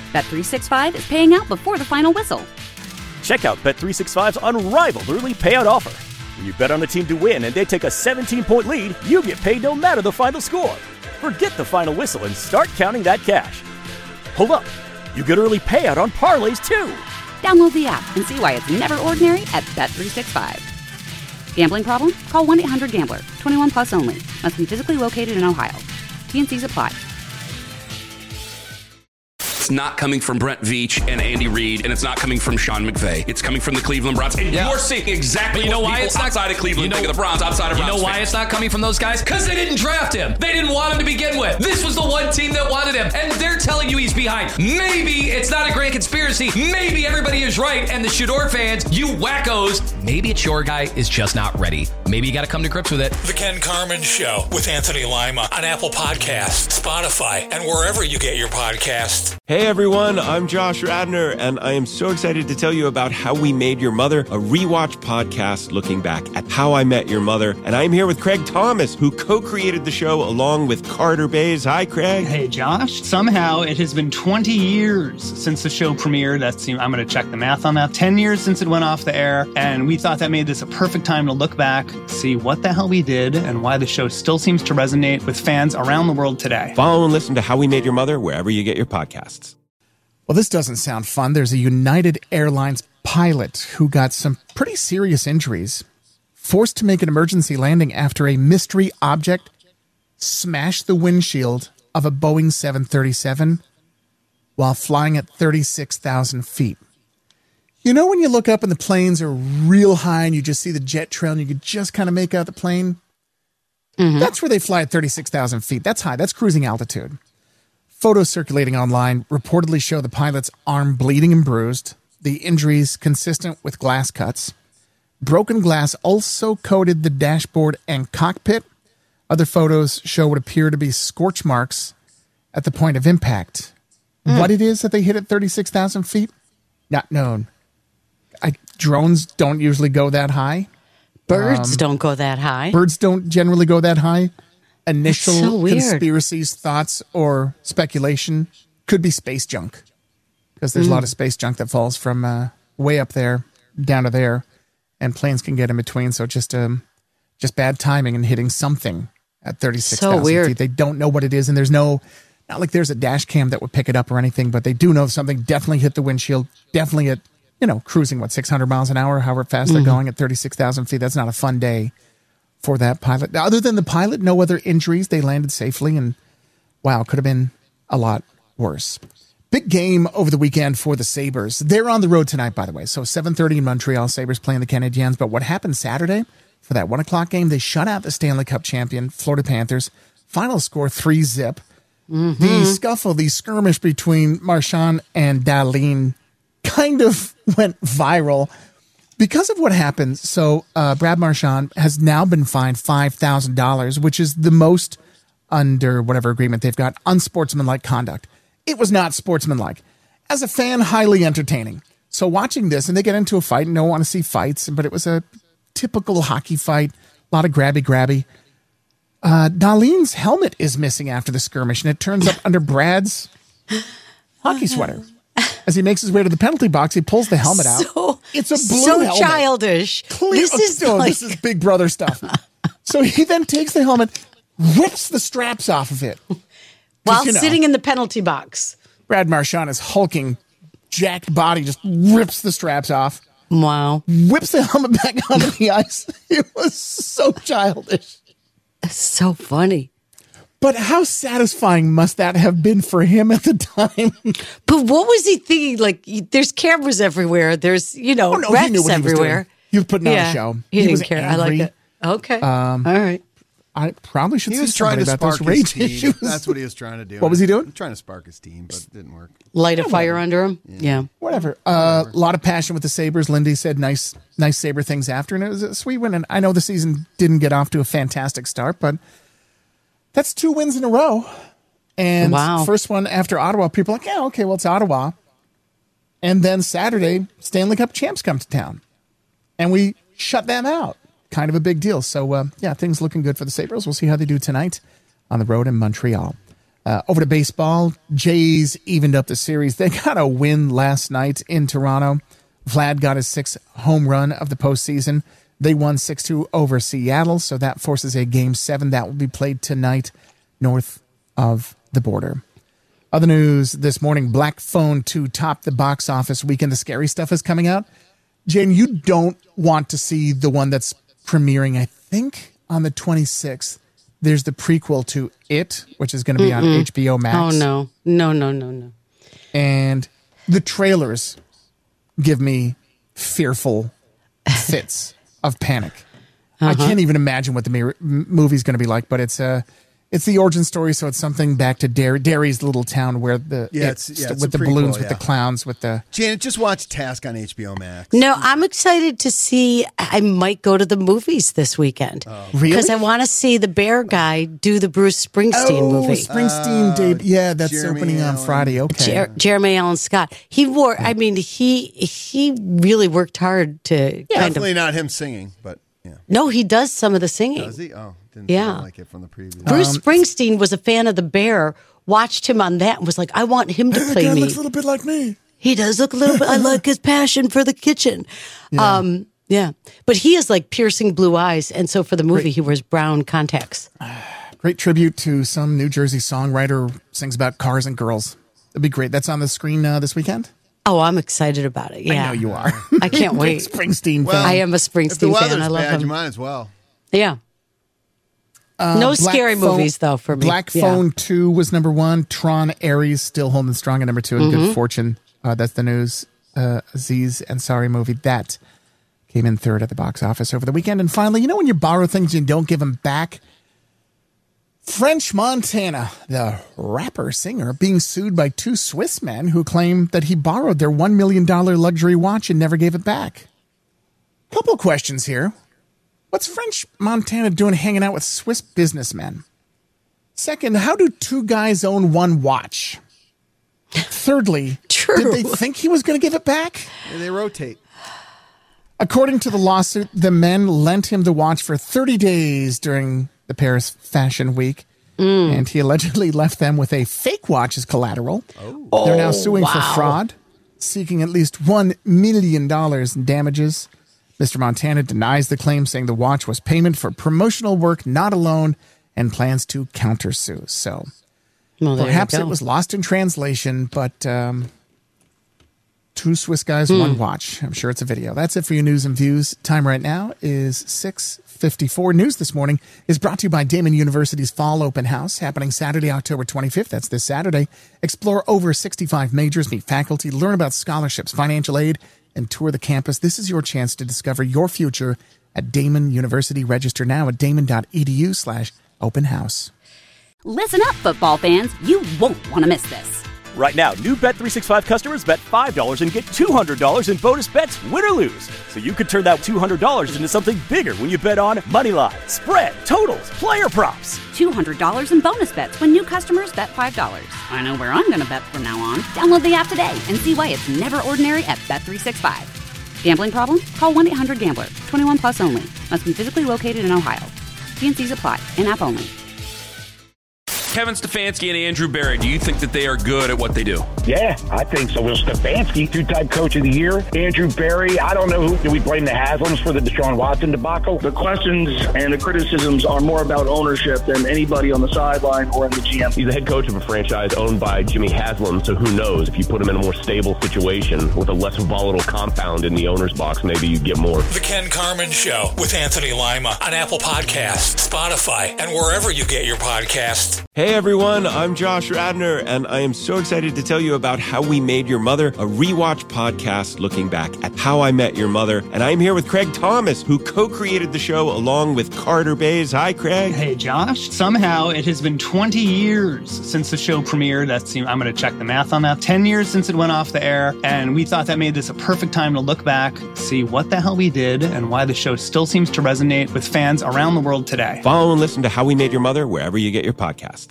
Bet365 is paying out before the final whistle. Check out Bet365's unrivaled early payout offer. When you bet on a team to win and they take a 17-point lead, you get paid no matter the final score. Forget the final whistle and start counting that cash. Hold up. You get early payout on parlays, too. Download the app and see why it's never ordinary at Bet365. Gambling problem? Call 1-800-GAMBLER. 21 plus only. Must be physically located in Ohio. T&Cs apply. It's not coming from Brent Veach and Andy Reid, and it's not coming from Sean McVay. It's coming from the Cleveland Browns. And you're seeing exactly what people outside of Cleveland think of the Browns, outside of Browns. You know why it's not coming from those guys? Because they didn't draft him. They didn't want him to begin with. This was the one team that wanted him, and they're telling you he's behind. Maybe it's not a grand conspiracy. Maybe everybody is right, and the Shador fans, you wackos, maybe it's your guy is just not ready. Maybe you got to come to grips with it. The Ken Carman Show with Anthony Lima on Apple Podcasts, Spotify, and wherever you get your podcasts. Hey everyone, I'm Josh Radner, and I am so excited to tell you about How We Made Your Mother, a rewatch podcast looking back at How I Met Your Mother. And I'm here with Craig Thomas, who co-created the show along with Carter Bays. Hi, Craig. Hey, Josh. Somehow it has been 20 years since the show premiered. I'm going to check the math on that. 10 years since it went off the air, and we thought that made this a perfect time to look back, see what the hell we did, and why the show still seems to resonate with fans around the world today. Follow and listen to How We Made Your Mother wherever you get your podcasts. Well, this doesn't sound fun. There's a United Airlines pilot who got some pretty serious injuries, forced to make an emergency landing after a mystery object smashed the windshield of a Boeing 737 while flying at 36,000 feet. You know when you look up and the planes are real high and you just see the jet trail and you can just kind of make out the plane? Mm-hmm. That's where they fly at 36,000 feet. That's high. That's cruising altitude. Photos circulating online reportedly show the pilot's arm bleeding and bruised, the injuries consistent with glass cuts. Broken glass also coated the dashboard and cockpit. Other photos show what appear to be scorch marks at the point of impact. What it is that they hit at 36,000 feet? Not known. Drones don't usually go that high. Birds don't go that high. Birds don't generally go that high. Initial conspiracies, thoughts, or speculation could be space junk. Because there's a lot of space junk that falls from way up there down to there. And planes can get in between. So just bad timing and hitting something at 36,000 feet. They don't know what it is. And there's not like there's a dash cam that would pick it up or anything. But they do know something definitely hit the windshield. Definitely at, cruising, 600 miles an hour, however fast they're going at 36,000 feet. That's not a fun day for that pilot. Other than the pilot, no other injuries. They landed safely, and wow, could have been a lot worse. Big game over the weekend for the Sabres. They're on the road tonight, by the way. So 7:30 in Montreal, Sabres playing the Canadiens. But what happened Saturday for that 1 o'clock game? They shut out the Stanley Cup champion, Florida Panthers. Final score 3-0. Mm-hmm. The scuffle, the skirmish between Marchand and Dahlin kind of went viral because of what happened. So Brad Marchand has now been fined $5,000, which is the most under whatever agreement they've got, unsportsmanlike conduct. It was not sportsmanlike. As a fan, highly entertaining. So watching this, and they get into a fight, and don't want to see fights, but it was a typical hockey fight, a lot of grabby. Dahlin's helmet is missing after the skirmish, and it turns up under Brad's hockey sweater. As he makes his way to the penalty box, he pulls the helmet out. It's a blue helmet. So childish. This is Big Brother stuff. So he then takes the helmet, rips the straps off of it. While sitting in the penalty box. Brad Marchand is hulking, jacked body, just rips the straps off. Wow. Whips the helmet back onto the ice. It was so childish. That's so funny. But how satisfying must that have been for him at the time? But what was he thinking? Like, there's cameras everywhere. There's, refs everywhere. He was putting on a show. He didn't care. Angry. I like it. Okay. All right. I probably should see something about those rage issues. That's what he was trying to do. What was he doing? Trying to spark his team, but it didn't work. Light a fire under him? Yeah. Whatever. A lot of passion with the Sabres. Lindy said nice Sabre things after, and it was a sweet win. And I know the season didn't get off to a fantastic start, but that's 2 wins in a row. And first one after Ottawa, people are like, yeah, okay, well, it's Ottawa. And then Saturday, Stanley Cup champs come to town. And we shut them out. Kind of a big deal. So, things looking good for the Sabres. We'll see how they do tonight on the road in Montreal. Over to baseball, Jays evened up the series. They got a win last night in Toronto. Vlad got his 6th home run of the postseason. They won 6-2 over Seattle, so that forces a Game 7 that will be played tonight north of the border. Other news this morning, Black Phone 2 topped the box office weekend. The scary stuff is coming out. Jen, you don't want to see the one that's premiering, I think, on the 26th. There's the prequel to It, which is going to be on HBO Max. Oh, no. And the trailers give me fearful fits of panic. I can't even imagine what the movie's going to be like, but it's the origin story, so it's something back to Derry's little town where with the prequel, balloons, with the clowns, with the... Janet, just watch Task on HBO Max. No, I'm excited to see... I might go to the movies this weekend. Really? Because I want to see the bear guy do the Bruce Springsteen movie. Springsteen did. Yeah, that's Jeremy opening on Allen. Friday. Okay. Jeremy Allen Scott. He really worked hard to Definitely not him singing, but yeah. No, he does some of the singing. Does he? Oh, didn't Yeah. like it from the preview. Bruce Springsteen was a fan of the bear, watched him on that, and was like, I want him to play me. Looks a little bit like me. He does look a little bit. I like his passion for the kitchen. Yeah. But he has like piercing blue eyes, and so for the movie, he wears brown contacts. Great tribute to some New Jersey songwriter, sings about cars and girls. It'd be great. That's on the screen this weekend. Oh, I'm excited about it. Yeah, I know you are. I can't wait. Springsteen Well, fan. I am a Springsteen fan. I love bad, him. you might as well. Yeah. No scary movies, though, for me. Black Phone 2 was number 1. Tron Ares still holding strong at number 2. And Good Fortune, that's the news. Aziz Ansari movie, that came in 3rd at the box office over the weekend. And finally, when you borrow things and don't give them back? French Montana, the rapper singer, being sued by 2 Swiss men who claim that he borrowed their $1 million luxury watch and never gave it back. Couple of questions here. What's French Montana doing hanging out with Swiss businessmen? Second, how do 2 guys own 1 watch? Thirdly, did they think he was going to give it back? Yeah, they rotate. According to the lawsuit, the men lent him the watch for 30 days during the Paris Fashion Week, and he allegedly left them with a fake watch as collateral. They're now suing for fraud, seeking at least $1 million in damages. Mr. Montana denies the claim, saying the watch was payment for promotional work, not a loan, and plans to countersue. So perhaps it was lost in translation, but 2 Swiss guys, 1 watch. I'm sure it's a video. That's it for your news and views. Time right now is 6:54. News this morning is brought to you by Damon University's Fall Open House, happening Saturday, October 25th. That's this Saturday. Explore over 65 majors, meet faculty, learn about scholarships, financial aid, and tour the campus. This is your chance to discover your future at Damon University. Register now at damon.edu/open house. Listen up, football fans. You won't want to miss this. Right now, new Bet365 customers bet $5 and get $200 in bonus bets, win or lose. So you could turn that $200 into something bigger when you bet on moneyline, spread, totals, player props. $200 in bonus bets when new customers bet $5. I know where I'm going to bet from now on. Download the app today and see why it's never ordinary at Bet365. Gambling problem? Call 1-800-GAMBLER. 21 plus only. Must be physically located in Ohio. T&Cs apply. In-app only. Kevin Stefanski and Andrew Berry, do you think that they are good at what they do? Yeah, I think so. Well, Stefanski, 2-time coach of the year. Andrew Berry, I don't know do we blame the Haslams for the Deshaun Watson debacle? The questions and the criticisms are more about ownership than anybody on the sideline or in the GM. He's the head coach of a franchise owned by Jimmy Haslam, so who knows? If you put him in a more stable situation with a less volatile compound in the owner's box, maybe you get more. The Ken Carman Show with Anthony Lima on Apple Podcasts, Spotify, and wherever you get your podcasts. Hey everyone, I'm Josh Radner, and I am so excited to tell you about How We Made Your Mother, a rewatch podcast looking back at How I Met Your Mother. And I'm here with Craig Thomas, who co-created the show along with Carter Bays. Hi, Craig. Hey, Josh. Somehow it has been 20 years since the show premiered. I'm going to check the math on that. 10 years since it went off the air, and we thought that made this a perfect time to look back, see what the hell we did, and why the show still seems to resonate with fans around the world today. Follow and listen to How We Made Your Mother wherever you get your podcasts.